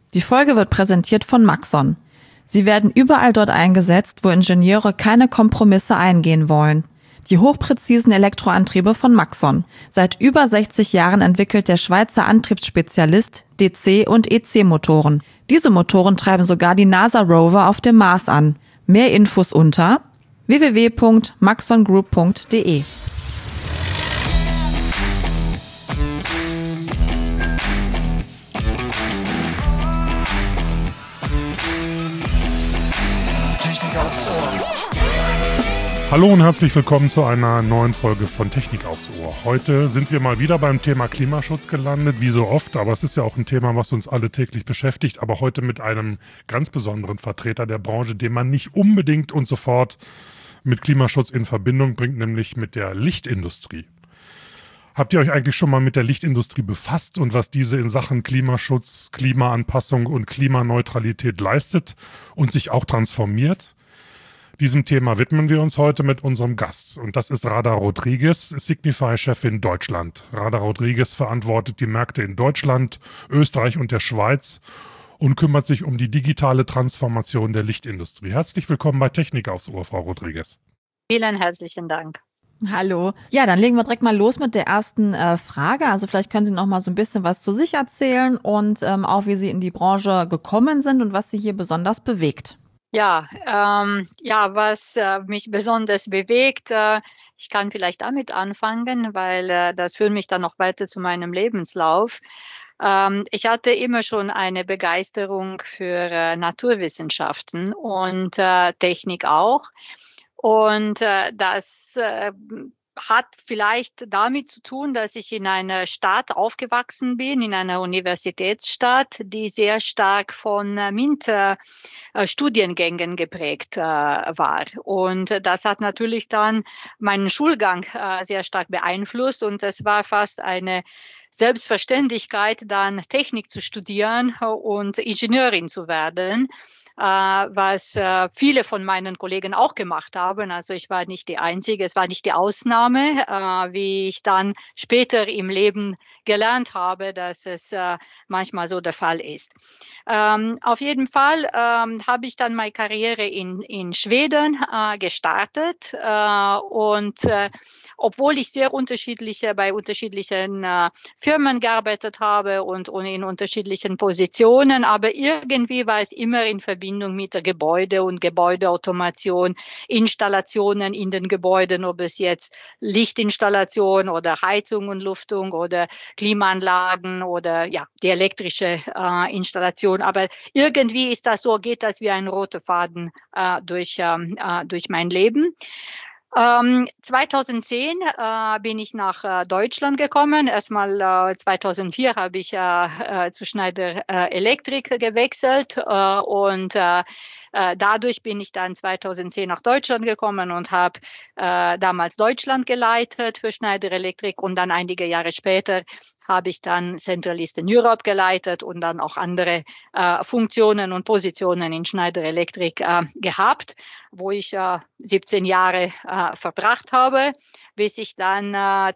Die Folge wird präsentiert von Maxon. Sie werden überall dort eingesetzt, wo Ingenieure keine Kompromisse eingehen wollen. Die hochpräzisen Elektroantriebe von Maxon. Seit über 60 Jahren entwickelt der Schweizer Antriebsspezialist DC- und EC-Motoren. Diese Motoren treiben sogar die NASA-Rover auf dem Mars an. Mehr Infos unter www.maxongroup.de. Hallo und herzlich willkommen zu einer neuen Folge von Technik aufs Ohr. Heute sind wir mal wieder beim Thema Klimaschutz gelandet, wie so oft, aber es ist ja auch ein Thema, was uns alle täglich beschäftigt, aber heute mit einem ganz besonderen Vertreter der Branche, den man nicht unbedingt und sofort mit Klimaschutz in Verbindung bringt, nämlich mit der Lichtindustrie. Habt ihr euch eigentlich schon mal mit der Lichtindustrie befasst und was diese in Sachen Klimaschutz, Klimaanpassung und Klimaneutralität leistet und sich auch transformiert? Diesem Thema widmen wir uns heute mit unserem Gast. Und das ist Radha Rodriguez, Signify-Chefin Deutschland. Radha Rodriguez verantwortet die Märkte in Deutschland, Österreich und der Schweiz und kümmert sich um die digitale Transformation der Lichtindustrie. Herzlich willkommen bei Technik aufs Ohr, Frau Rodriguez. Vielen herzlichen Dank. Hallo. Ja, dann legen wir direkt mal los mit der ersten Frage. Also vielleicht können Sie noch mal so ein bisschen was zu sich erzählen und auch, wie Sie in die Branche gekommen sind und was Sie hier besonders bewegt. Was mich besonders bewegt, ich kann vielleicht damit anfangen, weil das führt mich dann noch weiter zu meinem Lebenslauf. Ich hatte immer schon eine Begeisterung für Naturwissenschaften und Technik auch. Und das hat vielleicht damit zu tun, dass ich in einer Stadt aufgewachsen bin, in einer Universitätsstadt, die sehr stark von MINT-Studiengängen geprägt war. Und das hat natürlich dann meinen Schulgang sehr stark beeinflusst und es war fast eine Selbstverständlichkeit, dann Technik zu studieren und Ingenieurin zu werden. Was viele von meinen Kollegen auch gemacht haben. Also ich war nicht die Einzige, es war nicht die Ausnahme, wie ich dann später im Leben gelernt habe, dass es manchmal so der Fall ist. Auf jeden Fall habe ich dann meine Karriere in Schweden gestartet obwohl ich sehr bei unterschiedlichen Firmen gearbeitet habe und in unterschiedlichen Positionen, aber irgendwie war es immer in Verbindung mit der Gebäude und Gebäudeautomation, Installationen in den Gebäuden, ob es jetzt Lichtinstallation oder Heizung und Luftung oder Klimaanlagen oder die elektrische Installation. Aber irgendwie geht das wie ein roter Faden durch mein Leben. 2010 bin ich nach Deutschland gekommen. Erstmal 2004 habe ich zu Schneider Electric gewechselt und dadurch bin ich dann 2010 nach Deutschland gekommen und habe damals Deutschland geleitet für Schneider Electric und dann einige Jahre später habe ich dann Central Eastern Europe geleitet und dann auch andere Funktionen und Positionen in Schneider Electric gehabt, wo ich 17 Jahre verbracht habe, bis ich dann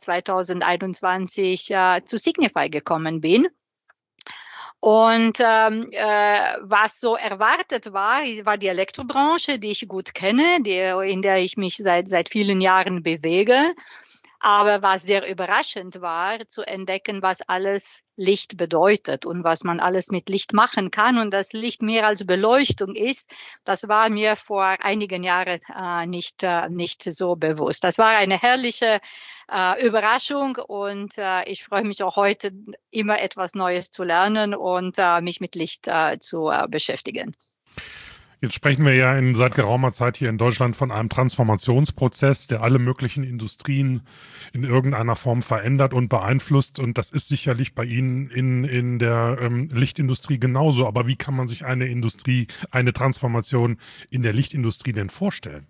2021 zu Signify gekommen bin. Und was so erwartet war die Elektrobranche, die ich gut kenne, in der ich mich seit vielen Jahren bewege. Aber was sehr überraschend war, zu entdecken, was alles Licht bedeutet und was man alles mit Licht machen kann und dass Licht mehr als Beleuchtung ist, das war mir vor einigen Jahren nicht so bewusst. Das war eine herrliche Überraschung und ich freue mich auch heute, immer etwas Neues zu lernen und mich mit Licht zu beschäftigen. Jetzt sprechen wir ja seit geraumer Zeit hier in Deutschland von einem Transformationsprozess, der alle möglichen Industrien in irgendeiner Form verändert und beeinflusst. Und das ist sicherlich bei Ihnen in der Lichtindustrie genauso. Aber wie kann man sich eine Transformation in der Lichtindustrie denn vorstellen?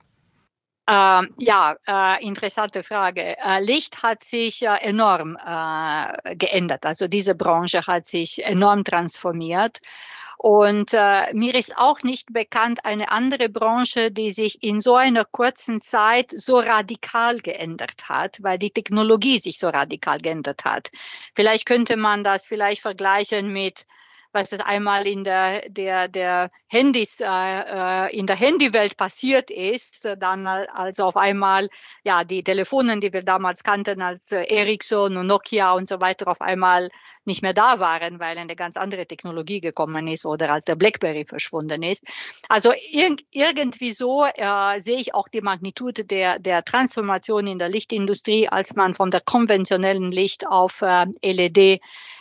Interessante Frage. Licht hat sich enorm geändert. Also diese Branche hat sich enorm transformiert. Und mir ist auch nicht bekannt eine andere Branche, die sich in so einer kurzen Zeit so radikal geändert hat, weil die Technologie sich so radikal geändert hat. Vielleicht könnte man das vergleichen mit was es einmal in der Handys, in der Handywelt passiert ist, dann also auf einmal, ja, die Telefone, die wir damals kannten als Ericsson und Nokia und so weiter, auf einmal nicht mehr da waren, weil eine ganz andere Technologie gekommen ist oder als der BlackBerry verschwunden ist. Also irgendwie so sehe ich auch die Magnitude der Transformation in der Lichtindustrie, als man von der konventionellen Licht auf LED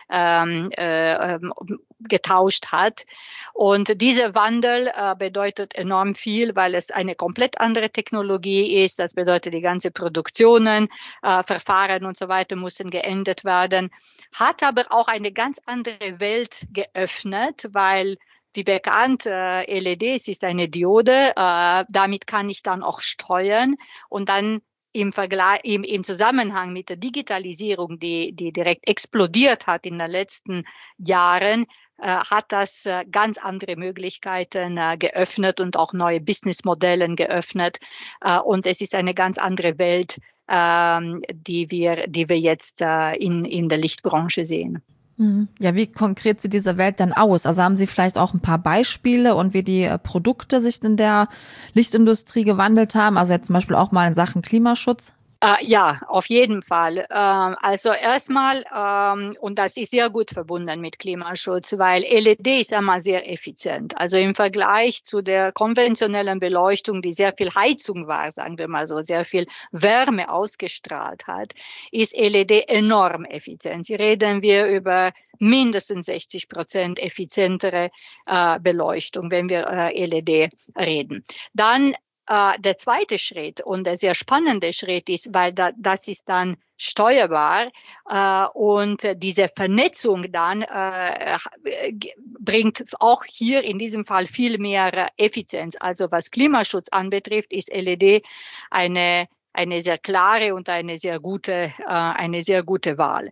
getauscht hat. Und dieser Wandel bedeutet enorm viel, weil es eine komplett andere Technologie ist. Das bedeutet, die ganze Produktionen, Verfahren und so weiter müssen geändert werden. Hat aber auch eine ganz andere Welt geöffnet, weil wie bekannt, LEDs ist eine Diode, damit kann ich dann auch steuern und dann im Zusammenhang mit der Digitalisierung, die direkt explodiert hat in den letzten Jahren, hat das ganz andere Möglichkeiten geöffnet und auch neue Businessmodelle geöffnet. Und es ist eine ganz andere Welt, die wir jetzt in der Lichtbranche sehen. Ja, wie konkret sieht diese Welt denn aus? Also haben Sie vielleicht auch ein paar Beispiele und wie die Produkte sich in der Lichtindustrie gewandelt haben? Also jetzt zum Beispiel auch mal in Sachen Klimaschutz? Ja, auf jeden Fall. Also erstmal, und das ist sehr gut verbunden mit Klimaschutz, weil LED ist einmal sehr effizient. Also im Vergleich zu der konventionellen Beleuchtung, die sehr viel Heizung war, sagen wir mal so, sehr viel Wärme ausgestrahlt hat, ist LED enorm effizient. Hier reden wir über mindestens 60% effizientere Beleuchtung, wenn wir LED reden. Dann der zweite Schritt und der sehr spannende Schritt ist, weil das ist dann steuerbar und diese Vernetzung dann bringt auch hier in diesem Fall viel mehr Effizienz. Also was Klimaschutz anbetrifft, ist LED eine sehr klare und eine sehr gute Wahl.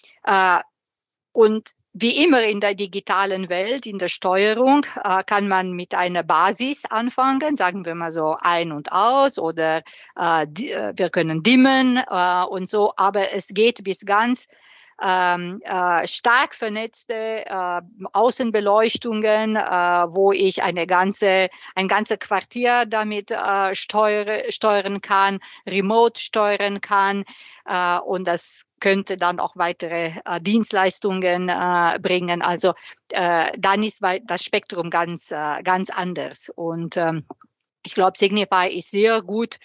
Und wie immer in der digitalen Welt, in der Steuerung, kann man mit einer Basis anfangen, sagen wir mal so ein und aus oder wir können dimmen und so, aber es geht bis ganz stark vernetzte Außenbeleuchtungen, wo ich ein ganzes Quartier damit steuern kann, remote steuern kann und das könnte dann auch weitere Dienstleistungen bringen. Also dann ist das Spektrum ganz anders. Und ich glaube, Signify ist sehr gut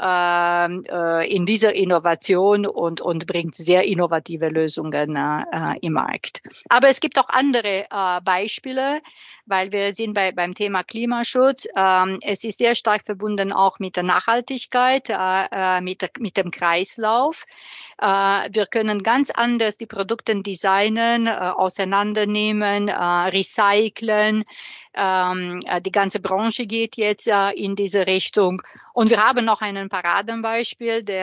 in dieser Innovation und bringt sehr innovative Lösungen im Markt. Aber es gibt auch andere Beispiele, weil wir sind beim Thema Klimaschutz. Es ist sehr stark verbunden auch mit der Nachhaltigkeit, mit dem Kreislauf. Wir können ganz anders die Produkte designen, auseinandernehmen, recyceln. Die ganze Branche geht jetzt in diese Richtung. Und wir haben noch ein Paradenbeispiel, die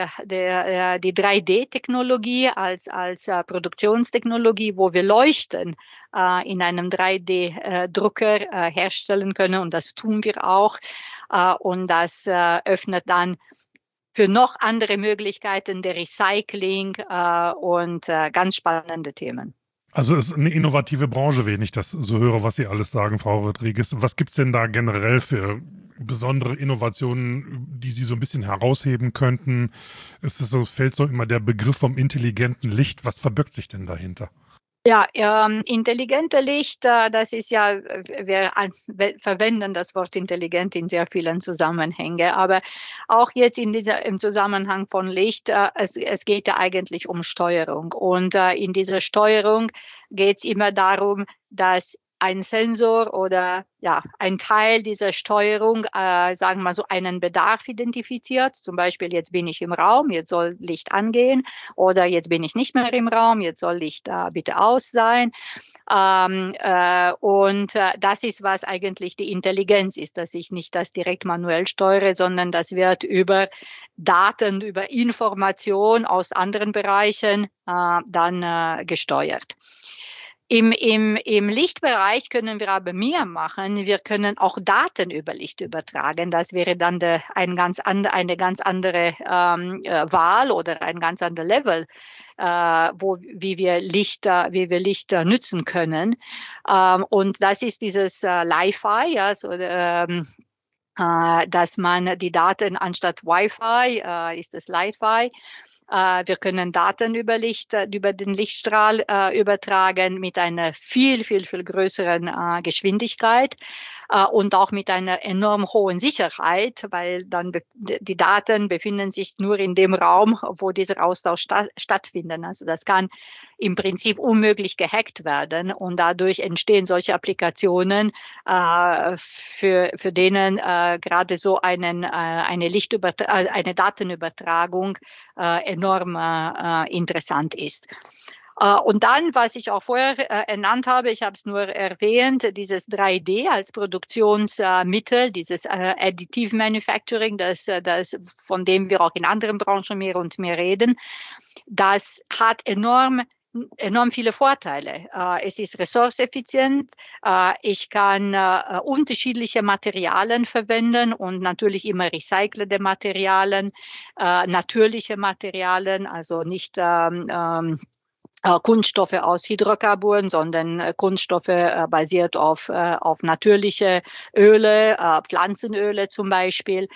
3D-Technologie als Produktionstechnologie, wo wir Leuchten in einem 3D-Drucker herstellen können. Und das tun wir auch. Und das öffnet dann für noch andere Möglichkeiten der Recycling und ganz spannende Themen. Also es ist eine innovative Branche, wenn ich das so höre, was Sie alles sagen, Frau Rodriguez. Was gibt's denn da generell für besondere Innovationen, die Sie so ein bisschen herausheben könnten? Fällt so immer der Begriff vom intelligenten Licht. Was verbirgt sich denn dahinter? Ja, intelligente Licht, das ist ja, wir verwenden das Wort intelligent in sehr vielen Zusammenhängen, aber auch jetzt im Zusammenhang von Licht, es geht ja eigentlich um Steuerung und in dieser Steuerung geht es immer darum, dass ein Sensor oder ja, ein Teil dieser Steuerung, sagen wir mal so, einen Bedarf identifiziert. Zum Beispiel, jetzt bin ich im Raum, jetzt soll Licht angehen oder jetzt bin ich nicht mehr im Raum, jetzt soll Licht bitte aus sein. Und das ist, was eigentlich die Intelligenz ist, dass ich nicht das direkt manuell steuere, sondern das wird über Daten, über Information aus anderen Bereichen dann gesteuert. Im Lichtbereich können wir aber mehr machen. Wir können auch Daten über Licht übertragen. Das wäre dann eine ganz andere Wahl oder ein ganz anderes Level, wie wir Licht nutzen können. Und das ist dieses Li-Fi, also dass man die Daten anstatt Wi-Fi ist das Li-Fi. Wir können Daten über den Lichtstrahl übertragen mit einer viel größeren Geschwindigkeit und auch mit einer enorm hohen Sicherheit, weil dann die Daten befinden sich nur in dem Raum, wo dieser Austausch stattfindet. Also das kann im Prinzip unmöglich gehackt werden und dadurch entstehen solche Applikationen, für denen gerade so eine Datenübertragung enorm interessant ist. Und dann, was ich auch vorher ernannt habe, ich habe es nur erwähnt, dieses 3D als Produktionsmittel, dieses Additive Manufacturing, von dem wir auch in anderen Branchen mehr und mehr reden, das hat enorm viele Vorteile. Es ist ressourceneffizient. Ich kann unterschiedliche Materialien verwenden und natürlich immer recycelte Materialien, natürliche Materialien, also nicht Kunststoffe aus Hydrocarburen, sondern Kunststoffe basiert auf natürliche Öle, Pflanzenöle zum Beispiel.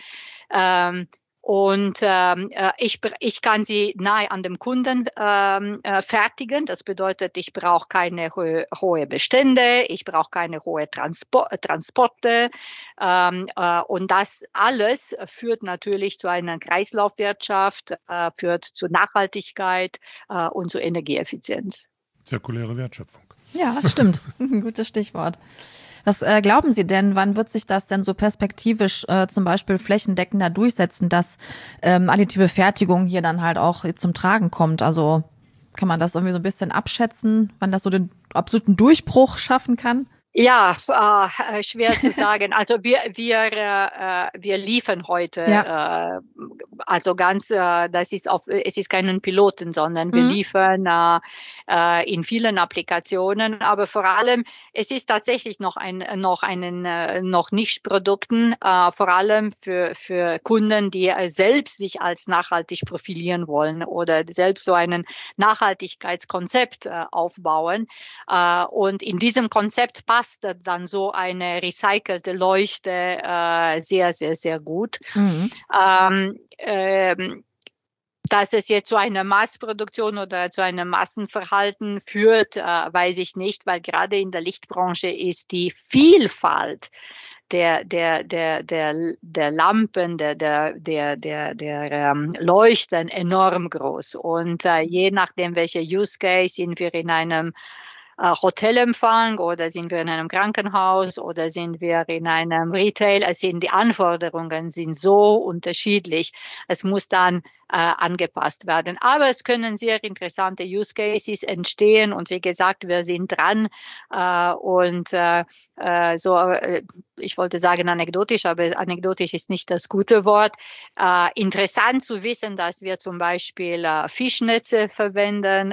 Ich kann sie nahe an dem Kunden fertigen. Das bedeutet, ich brauche keine hohe Bestände, ich brauche keine hohe Transporte. Und das alles führt natürlich zu einer Kreislaufwirtschaft, führt zu Nachhaltigkeit und zu Energieeffizienz. Zirkuläre Wertschöpfung. Ja, stimmt. Gutes Stichwort. Was glauben Sie denn, wann wird sich das denn so perspektivisch zum Beispiel flächendeckender durchsetzen, dass additive Fertigung hier dann halt auch zum Tragen kommt? Also kann man das irgendwie so ein bisschen abschätzen, wann das so den absoluten Durchbruch schaffen kann? Ja, schwer zu sagen. Also wir liefern heute, also es ist keinen Piloten, sondern wir liefern in vielen Applikationen, aber vor allem, es ist tatsächlich noch Nischprodukten, vor allem für Kunden, die selbst sich als nachhaltig profilieren wollen oder selbst so ein Nachhaltigkeitskonzept aufbauen. Und in diesem Konzept passt dann so eine recycelte Leuchte sehr, sehr, sehr gut. Dass es jetzt zu einer Massproduktion oder zu einem Massenverhalten führt, weiß ich nicht, weil gerade in der Lichtbranche ist die Vielfalt der Lampen, der Leuchten enorm groß. Und je nachdem, welcher Use Case, sind wir in einem Hotelempfang oder sind wir in einem Krankenhaus oder sind wir in einem Retail. Die Anforderungen sind so unterschiedlich. Es muss dann angepasst werden. Aber es können sehr interessante Use Cases entstehen und wie gesagt, wir sind dran ich wollte sagen anekdotisch, aber anekdotisch ist nicht das gute Wort. Interessant zu wissen, dass wir zum Beispiel Fischnetze verwenden,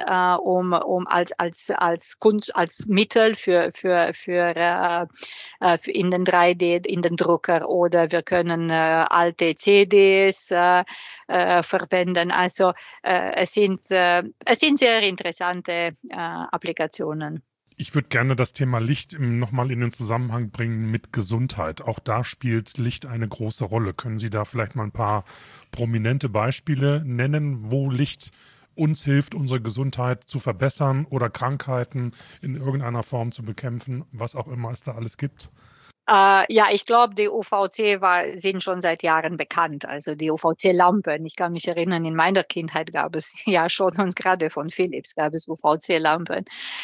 als Mittel für in den 3D, in den Drucker, oder wir können alte CDs verwenden. Also es sind sehr interessante Applikationen. Ich würde gerne das Thema Licht nochmal in den Zusammenhang bringen mit Gesundheit. Auch da spielt Licht eine große Rolle. Können Sie da vielleicht mal ein paar prominente Beispiele nennen, wo Licht uns hilft, unsere Gesundheit zu verbessern oder Krankheiten in irgendeiner Form zu bekämpfen, was auch immer es da alles gibt? Ja, ich glaube, die UVC sind schon seit Jahren bekannt. Also die UVC-Lampen. Ich kann mich erinnern, in meiner Kindheit gab es ja schon, und gerade von Philips gab es UVC-Lampen.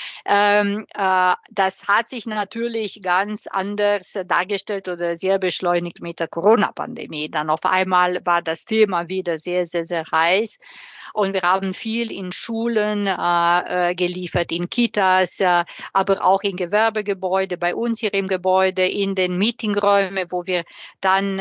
Das hat sich natürlich ganz anders dargestellt oder sehr beschleunigt mit der Corona-Pandemie. Dann auf einmal war das Thema wieder sehr, sehr, sehr heiß. Und wir haben viel in Schulen geliefert, in Kitas, aber auch in Gewerbegebäude, bei uns hier im Gebäude, in in den Meetingräumen, wo wir dann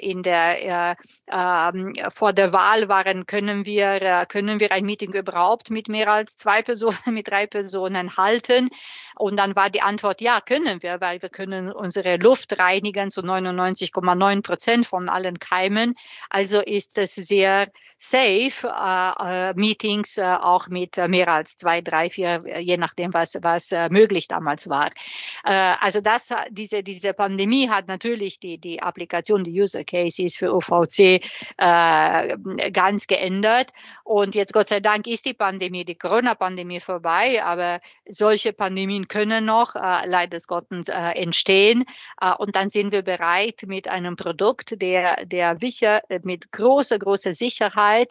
vor der Wahl waren, können wir ein Meeting überhaupt mit mehr als 2 Personen, mit 3 Personen halten? Und dann war die Antwort, ja, können wir, weil wir können unsere Luft reinigen zu 99,9% von allen Keimen. Also ist es sehr safe, Meetings auch mit mehr als 2, 3, 4, je nachdem, was möglich damals war. Also diese Pandemie hat natürlich die Applikation, die User Cases für UVC ganz geändert. Und jetzt, Gott sei Dank, ist die Corona-Pandemie vorbei, aber solche Pandemien können noch leider Gottes entstehen. Und dann sind wir bereit mit einem Produkt, der mit großer Sicherheit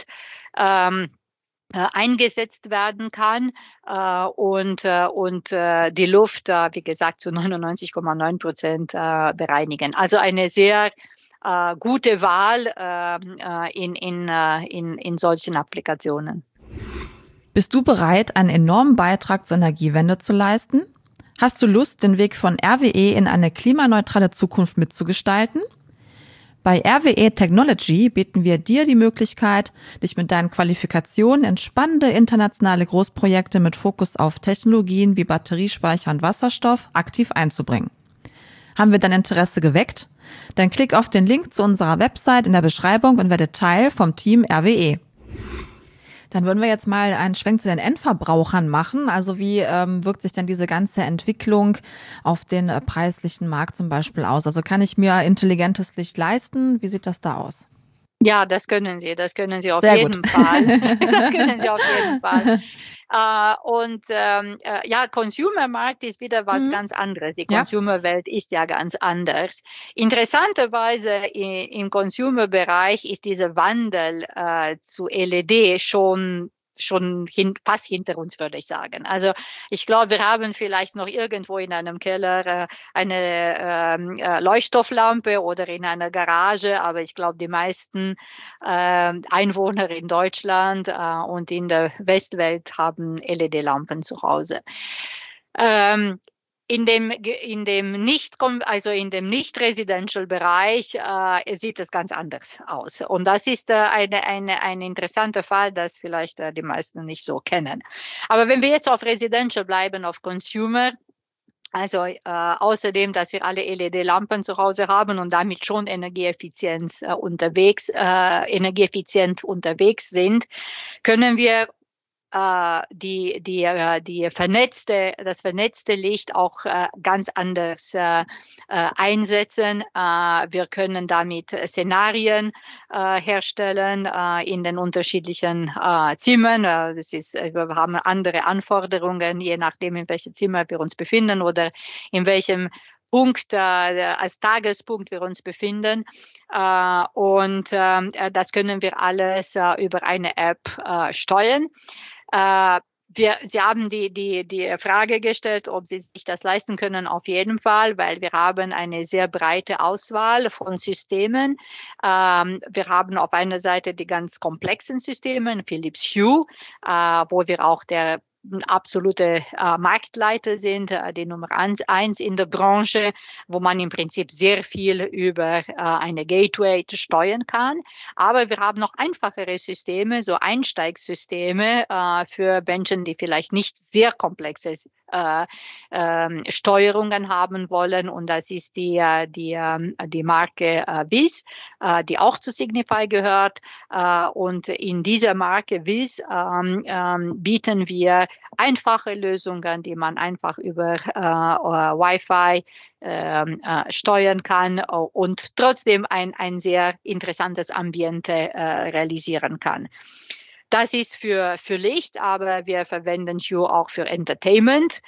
eingesetzt werden kann und die Luft, wie gesagt, zu 99,9% bereinigen. Also eine sehr gute Wahl in solchen Applikationen. Bist du bereit, einen enormen Beitrag zur Energiewende zu leisten? Hast du Lust, den Weg von RWE in eine klimaneutrale Zukunft mitzugestalten? Bei RWE Technology bieten wir dir die Möglichkeit, dich mit deinen Qualifikationen in spannende internationale Großprojekte mit Fokus auf Technologien wie Batteriespeicher und Wasserstoff aktiv einzubringen. Haben wir dein Interesse geweckt? Dann klick auf den Link zu unserer Website in der Beschreibung und werde Teil vom Team RWE. Dann würden wir jetzt mal einen Schwenk zu den Endverbrauchern machen. Also wie wirkt sich denn diese ganze Entwicklung auf den preislichen Markt zum Beispiel aus? Also kann ich mir intelligentes Licht leisten? Wie sieht das da aus? Ja, das können Sie auf Sehr jeden gut. Fall. Das können Sie auf jeden Fall. Consumer-Markt ist wieder was ganz anderes. Die Consumer-Welt ist ja ganz anders. Interessanterweise im Consumer-Bereich ist dieser Wandel zu LED schon fast hinter uns, würde ich sagen. Also ich glaube, wir haben vielleicht noch irgendwo in einem Keller eine Leuchtstofflampe oder in einer Garage, aber ich glaube, die meisten Einwohner in Deutschland und in der Westwelt haben LED-Lampen zu Hause. In dem Nicht-Residential-Bereich sieht es ganz anders aus. Und das ist ein interessanter Fall, das vielleicht die meisten nicht so kennen. Aber wenn wir jetzt auf Residential bleiben, auf Consumer, also außerdem, dass wir alle LED-Lampen zu Hause haben und damit schon energieeffizient unterwegs sind, können wir das vernetzte Licht auch ganz anders einsetzen. Wir können damit Szenarien herstellen in den unterschiedlichen Zimmern. Wir haben andere Anforderungen, je nachdem, in welchem Zimmer wir uns befinden oder in welchem Punkt, als Tagespunkt wir uns befinden. Das können wir alles über eine App steuern. Sie haben die Frage gestellt, ob Sie sich das leisten können. Auf jeden Fall, weil wir haben eine sehr breite Auswahl von Systemen. Wir haben auf einer Seite die ganz komplexen Systeme, Philips Hue, wo wir auch der absolute Marktleiter sind, die Nummer 1 in der Branche, wo man im Prinzip sehr viel über eine Gateway steuern kann. Aber wir haben noch einfachere Systeme, so Einsteigssysteme für Menschen, die vielleicht nicht sehr komplexe Steuerungen haben wollen. Und das ist die Marke WIS, die auch zu Signify gehört. Und in dieser Marke WIS bieten wir einfache Lösungen, die man einfach über Wi-Fi steuern kann und trotzdem ein sehr interessantes Ambiente realisieren kann. Das ist für Licht, aber wir verwenden Hue auch für Entertainment.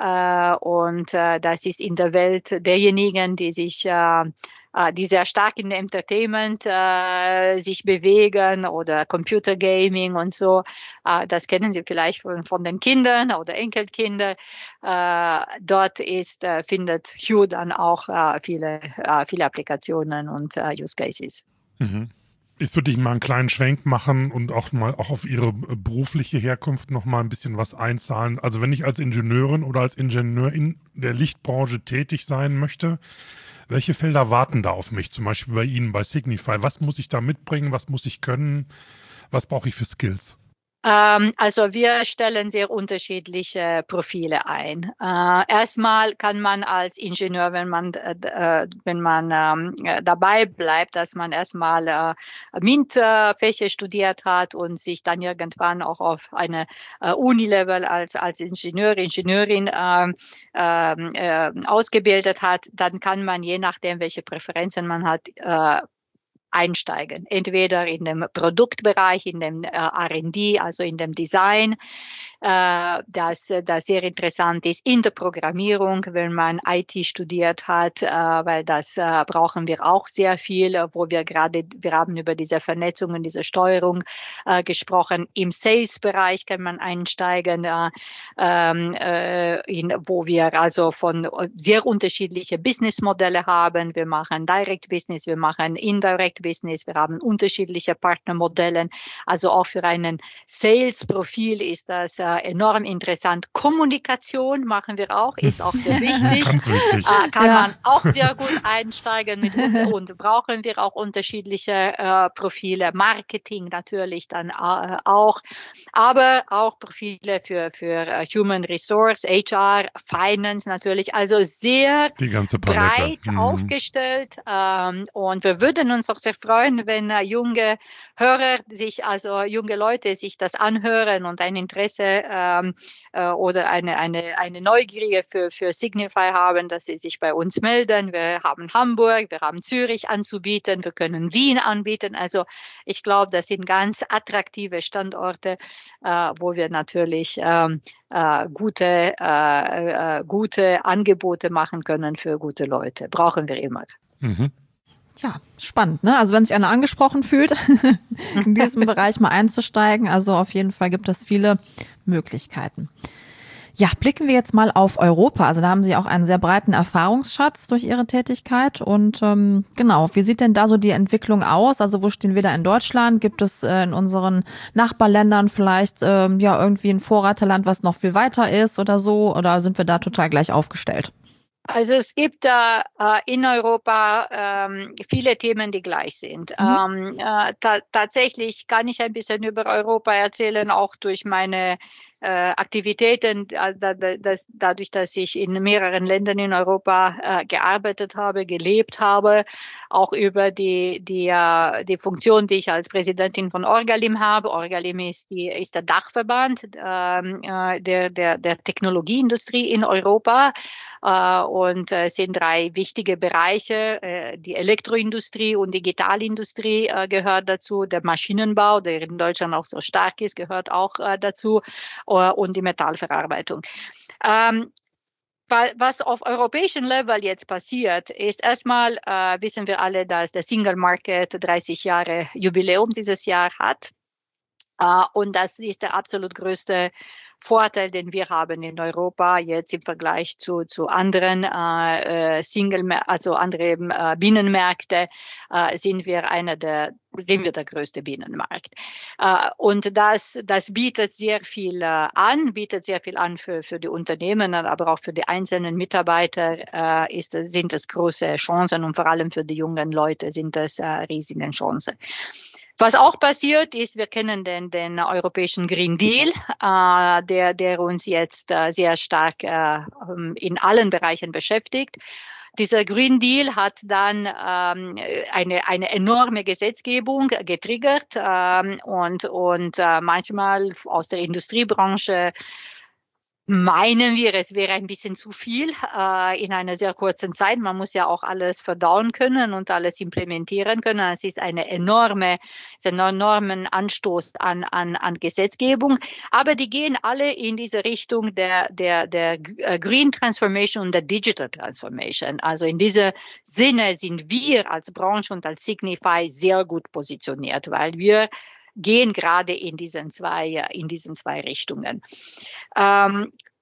Das ist in der Welt derjenigen, die sehr stark in Entertainment sich bewegen oder Computergaming und so. Das kennen Sie vielleicht von den Kindern oder Enkelkindern. Dort findet Hue dann auch viele Applikationen und Use Cases. Mhm. Jetzt würde ich mal einen kleinen Schwenk machen und auch auf Ihre berufliche Herkunft noch mal ein bisschen was einzahlen. Also wenn ich als Ingenieurin oder als Ingenieur in der Lichtbranche tätig sein möchte, Welche Felder warten da auf mich, zum Beispiel bei Ihnen, bei Signify? Was muss ich da mitbringen? Was muss ich können? Was brauche ich für Skills? Also wir stellen sehr unterschiedliche Profile ein. Erstmal kann man als Ingenieur, wenn man dabei bleibt, dass man erstmal MINT-Fächer studiert hat und sich dann irgendwann auch auf eine Unilevel als Ingenieurin ausgebildet hat, dann kann man, je nachdem, welche Präferenzen man hat, einsteigen. Entweder in dem Produktbereich, in dem R&D, also in dem Design, das sehr interessant ist, in der Programmierung, wenn man IT studiert hat, weil das brauchen wir auch sehr viel, wir haben über diese Vernetzung und diese Steuerung gesprochen. Im Sales-Bereich kann man einsteigen, wo wir also von sehr unterschiedliche Businessmodelle haben. Wir machen Direct Business, wir machen Indirect Business, wir haben unterschiedliche Partnermodelle. Also auch für einen Sales-Profil ist das enorm interessant. Kommunikation machen wir auch, ist auch sehr wichtig. Ganz wichtig. Kann man auch sehr gut einsteigen und brauchen wir auch unterschiedliche Profile. Marketing natürlich dann auch, aber auch Profile für Human Resource, HR, Finance natürlich. Also sehr die ganze Palette. breit aufgestellt. Und wir würden uns auch sehr freuen, wenn junge Leute sich das anhören und ein Interesse oder eine Neugier für Signify haben, dass sie sich bei uns melden. Wir haben Hamburg, wir haben Zürich anzubieten, wir können Wien anbieten. Also ich glaube, das sind ganz attraktive Standorte, wo wir natürlich gute Angebote machen können für gute Leute. Brauchen wir immer. Mhm. Ja, spannend, ne? Also wenn sich einer angesprochen fühlt, in diesem Bereich mal einzusteigen, also auf jeden Fall gibt es viele Möglichkeiten. Ja, blicken wir jetzt mal auf Europa. Also da haben Sie auch einen sehr breiten Erfahrungsschatz durch Ihre Tätigkeit. Und genau, wie sieht denn da so die Entwicklung aus? Also wo stehen wir da in Deutschland? Gibt es in unseren Nachbarländern vielleicht irgendwie ein Vorreiterland, was noch viel weiter ist oder so? Oder sind wir da total gleich aufgestellt? Also es gibt in Europa viele Themen, die gleich sind. Tatsächlich kann ich ein bisschen über Europa erzählen, auch durch meine Aktivitäten, dadurch, dass ich in mehreren Ländern in Europa gearbeitet habe, gelebt habe, auch über die Funktion, die ich als Präsidentin von Orgalim habe. Orgalim ist der Dachverband der Technologieindustrie in Europa. Und es sind drei wichtige Bereiche. Die Elektroindustrie und Digitalindustrie gehört dazu. Der Maschinenbau, der in Deutschland auch so stark ist, gehört auch dazu. Und die Metallverarbeitung. Was auf europäischem Level jetzt passiert, ist erstmal, wissen wir alle, dass der Single Market 30 Jahre Jubiläum dieses Jahr hat. Und das ist der absolut größte Vorteil, den wir haben in Europa jetzt im Vergleich zu anderen Binnenmärkte, sind wir der größte Binnenmarkt. Und das bietet sehr viel an für die Unternehmen, aber auch für die einzelnen Mitarbeiter sind es große Chancen und vor allem für die jungen Leute sind es riesige Chancen. Was auch passiert ist, wir kennen den europäischen Green Deal, der uns jetzt sehr stark in allen Bereichen beschäftigt. Dieser Green Deal hat dann eine enorme Gesetzgebung getriggert und manchmal aus der Industriebranche meinen wir, es wäre ein bisschen zu viel in einer sehr kurzen Zeit. Man muss ja auch alles verdauen können und alles implementieren können. Es ist einen enormen Anstoß an Gesetzgebung. Aber die gehen alle in diese Richtung der Green Transformation und der Digital Transformation. Also in diesem Sinne sind wir als Branche und als Signify sehr gut positioniert, weil wir gehen gerade in diesen zwei Richtungen.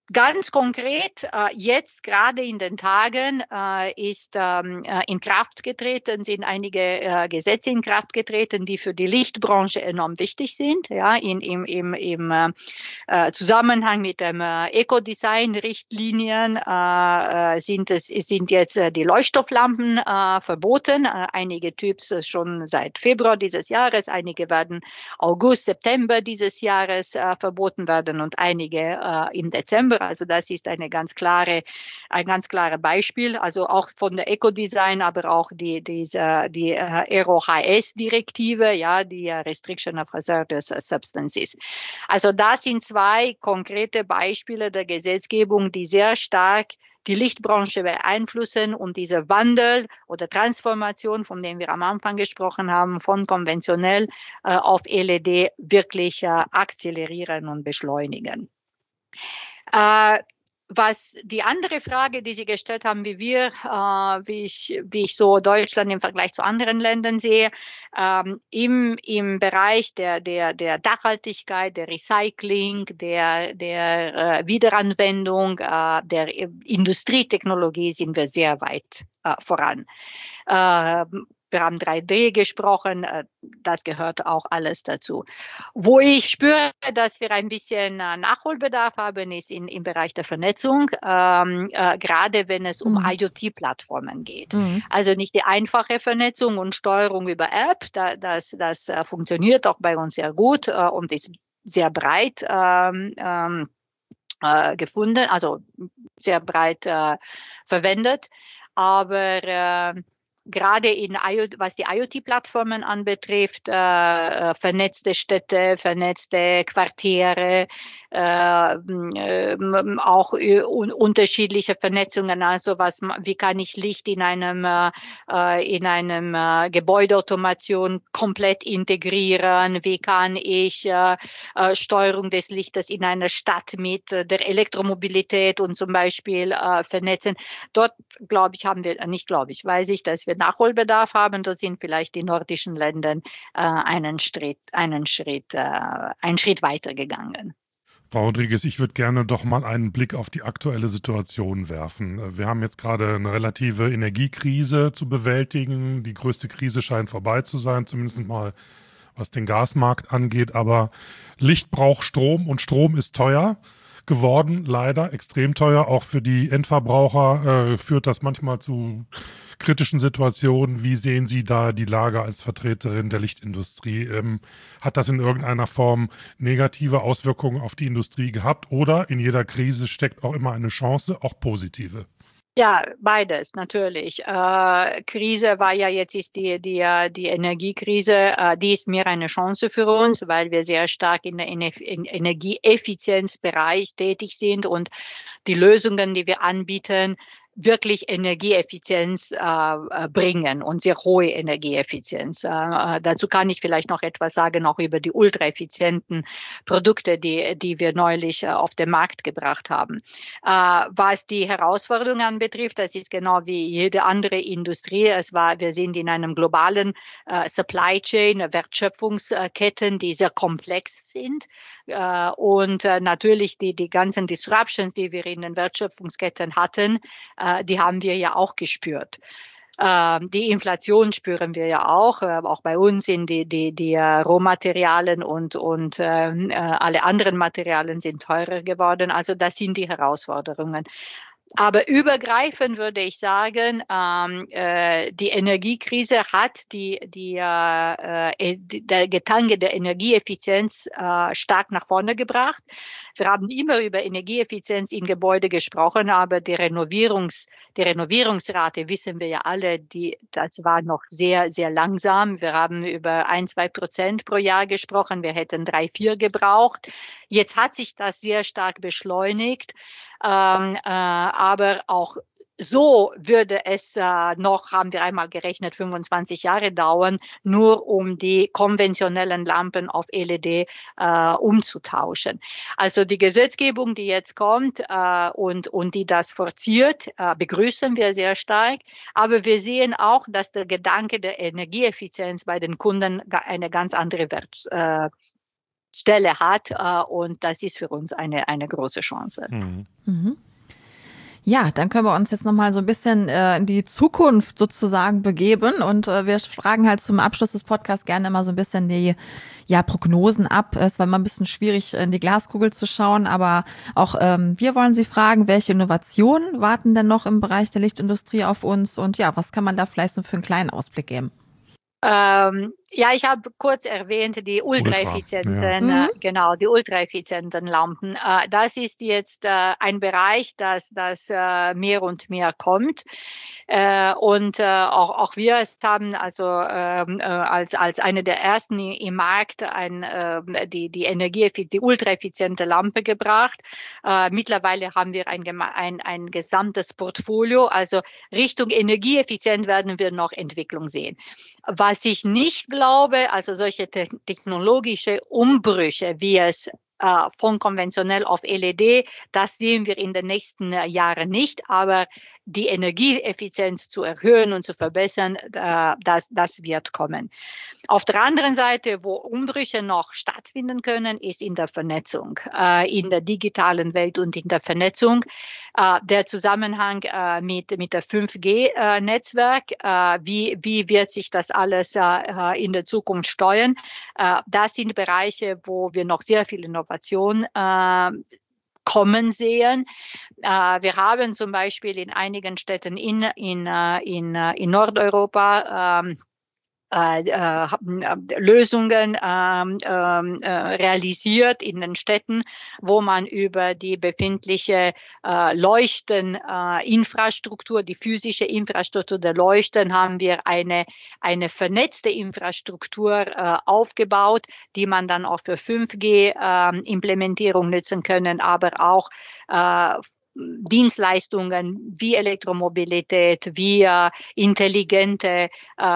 Ganz konkret, jetzt gerade in den Tagen ist in Kraft getreten, sind einige Gesetze in Kraft getreten, die für die Lichtbranche enorm wichtig sind. Ja, im Zusammenhang mit dem Eco-Design-Richtlinien sind jetzt die Leuchtstofflampen verboten. Einige Typs schon seit Februar dieses Jahres, einige werden August, September dieses Jahres verboten werden und einige im Dezember. Also das ist ein ganz klares Beispiel. Also auch von der Eco-Design, aber auch die RoHS-Direktive, ja, die Restriction of Hazardous Substances. Also das sind zwei konkrete Beispiele der Gesetzgebung, die sehr stark die Lichtbranche beeinflussen und diese Wandel oder Transformation, von dem wir am Anfang gesprochen haben, von konventionell auf LED wirklich akzelerieren und beschleunigen. Was die andere Frage, die Sie gestellt haben, wie ich so Deutschland im Vergleich zu anderen Ländern sehe, im Bereich der Nachhaltigkeit, der Recycling, der Wiederanwendung, der Industrietechnologie sind wir sehr weit voran. Wir haben 3D gesprochen, das gehört auch alles dazu. Wo ich spüre, dass wir ein bisschen Nachholbedarf haben, ist im Bereich der Vernetzung, gerade wenn es um IoT-Plattformen geht. Also nicht die einfache Vernetzung und Steuerung über App, das funktioniert auch bei uns sehr gut und ist sehr breit gefunden, also sehr breit verwendet, aber gerade was die IoT-Plattformen anbetrifft, vernetzte Städte, vernetzte Quartiere, auch unterschiedliche Vernetzungen. Also wie kann ich Licht in einem Gebäudeautomation komplett integrieren? Wie kann ich Steuerung des Lichtes in einer Stadt mit der Elektromobilität und zum Beispiel vernetzen? Dort weiß ich, dass wir Nachholbedarf haben. Dort sind vielleicht die nordischen Länder einen Schritt weitergegangen. Frau Rodriguez, ich würde gerne doch mal einen Blick auf die aktuelle Situation werfen. Wir haben jetzt gerade eine relative Energiekrise zu bewältigen. Die größte Krise scheint vorbei zu sein, zumindest mal was den Gasmarkt angeht. Aber Licht braucht Strom und Strom ist teuer geworden, leider extrem teuer. Auch für die Endverbraucher führt das manchmal zu kritischen Situationen. Wie sehen Sie da die Lage als Vertreterin der Lichtindustrie? Hat das in irgendeiner Form negative Auswirkungen auf die Industrie gehabt? Oder in jeder Krise steckt auch immer eine Chance, auch positive? Ja, beides natürlich. Krise war ja jetzt ist die Energiekrise, die ist mehr eine Chance für uns, weil wir sehr stark in der Energieeffizienzbereich tätig sind und die Lösungen, die wir anbieten, wirklich Energieeffizienz bringen und sehr hohe Energieeffizienz. Dazu kann ich vielleicht noch etwas sagen, auch über die ultraeffizienten Produkte, die wir neulich auf den Markt gebracht haben. Was die Herausforderungen anbetrifft, das ist genau wie jede andere Industrie. Wir sind in einem globalen Supply Chain, Wertschöpfungsketten, die sehr komplex sind. Und natürlich die ganzen Disruptions, die wir in den Wertschöpfungsketten hatten, die haben wir ja auch gespürt. Die Inflation spüren wir ja auch bei uns sind die Rohmaterialien und alle anderen Materialien sind teurer geworden. Also das sind die Herausforderungen. Aber übergreifend würde ich sagen, die Energiekrise hat der Gedanke der Energieeffizienz stark nach vorne gebracht. Wir haben immer über Energieeffizienz in Gebäude gesprochen, aber die Renovierungsrate, wissen wir ja alle, das war noch sehr, sehr langsam. Wir haben über 1-2% pro Jahr gesprochen. Wir hätten 3-4 gebraucht. Jetzt hat sich das sehr stark beschleunigt. Aber auch so würde es noch, haben wir einmal gerechnet, 25 Jahre dauern, nur um die konventionellen Lampen auf LED umzutauschen. Also die Gesetzgebung, die jetzt kommt und die das forciert, begrüßen wir sehr stark. Aber wir sehen auch, dass der Gedanke der Energieeffizienz bei den Kunden eine ganz andere Stelle hat. Und das ist für uns eine große Chance. Mhm. Ja, dann können wir uns jetzt nochmal so ein bisschen in die Zukunft sozusagen begeben und wir fragen halt zum Abschluss des Podcasts gerne immer so ein bisschen die Prognosen ab. Es war immer ein bisschen schwierig, in die Glaskugel zu schauen, aber auch wir wollen Sie fragen, welche Innovationen warten denn noch im Bereich der Lichtindustrie auf uns und ja, was kann man da vielleicht so für einen kleinen Ausblick geben? Ich habe kurz erwähnt, die ultraeffizienten, die ultraeffizienten Lampen. Das ist jetzt ein Bereich, das mehr und mehr kommt. Und auch wir haben also als eine der ersten im Markt die ultraeffiziente Lampe gebracht. Mittlerweile haben wir ein gesamtes Portfolio. Also Richtung energieeffizient werden wir noch Entwicklung sehen. Was ich nicht glaube, also solche technologische Umbrüche, wie es von konventionell auf LED, das sehen wir in den nächsten Jahren nicht, aber die Energieeffizienz zu erhöhen und zu verbessern, das wird kommen. Auf der anderen Seite, wo Umbrüche noch stattfinden können, ist in der Vernetzung, in der digitalen Welt und in der Vernetzung. Der Zusammenhang mit der 5G-Netzwerk, wie wird sich das alles in der Zukunft steuern? Das sind Bereiche, wo wir noch sehr viel Innovation kommen sehen. Wir haben zum Beispiel in einigen Städten in Nordeuropa Lösungen realisiert in den Städten, wo man über die befindliche Leuchteninfrastruktur, die physische Infrastruktur der Leuchten, haben wir eine vernetzte Infrastruktur aufgebaut, die man dann auch für 5G-Implementierung nutzen können, aber auch Dienstleistungen wie Elektromobilität, wie intelligente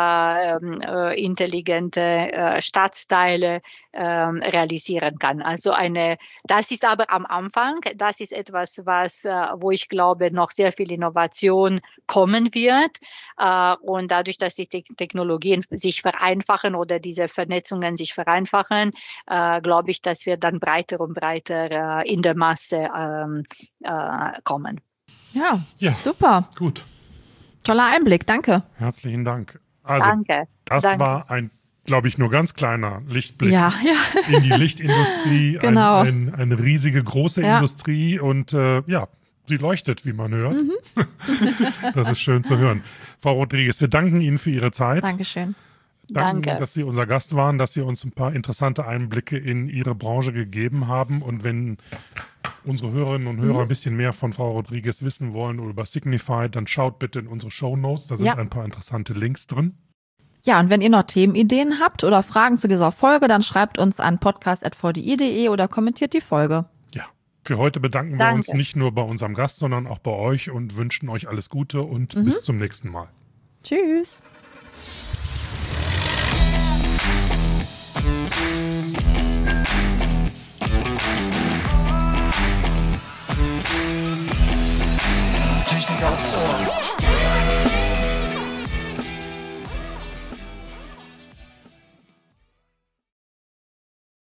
Stadtteile realisieren kann. Also das ist aber am Anfang, das ist etwas, wo ich glaube, noch sehr viel Innovation kommen wird. Und dadurch, dass die Technologien sich vereinfachen oder diese Vernetzungen sich vereinfachen, glaube ich, dass wir dann breiter und breiter in der Masse kommen. Ja, super. Gut. Toller Einblick, danke. Herzlichen Dank. Also, das war ein, glaube ich, nur ganz kleiner Lichtblick in die Lichtindustrie. Genau. Eine riesige, große Industrie und sie leuchtet, wie man hört. Das ist schön zu hören. Frau Rodriguez, wir danken Ihnen für Ihre Zeit. Dankeschön. Danke, dass Sie unser Gast waren, dass Sie uns ein paar interessante Einblicke in Ihre Branche gegeben haben. Und wenn unsere Hörerinnen und Hörer ein bisschen mehr von Frau Rodriguez wissen wollen oder über Signify, dann schaut bitte in unsere Shownotes. Da sind ein paar interessante Links drin. Ja, und wenn ihr noch Themenideen habt oder Fragen zu dieser Folge, dann schreibt uns an podcast@vdi.de oder kommentiert die Folge. Ja, für heute bedanken wir uns nicht nur bei unserem Gast, sondern auch bei euch und wünschen euch alles Gute und bis zum nächsten Mal. Tschüss. Technik aufs Ohr.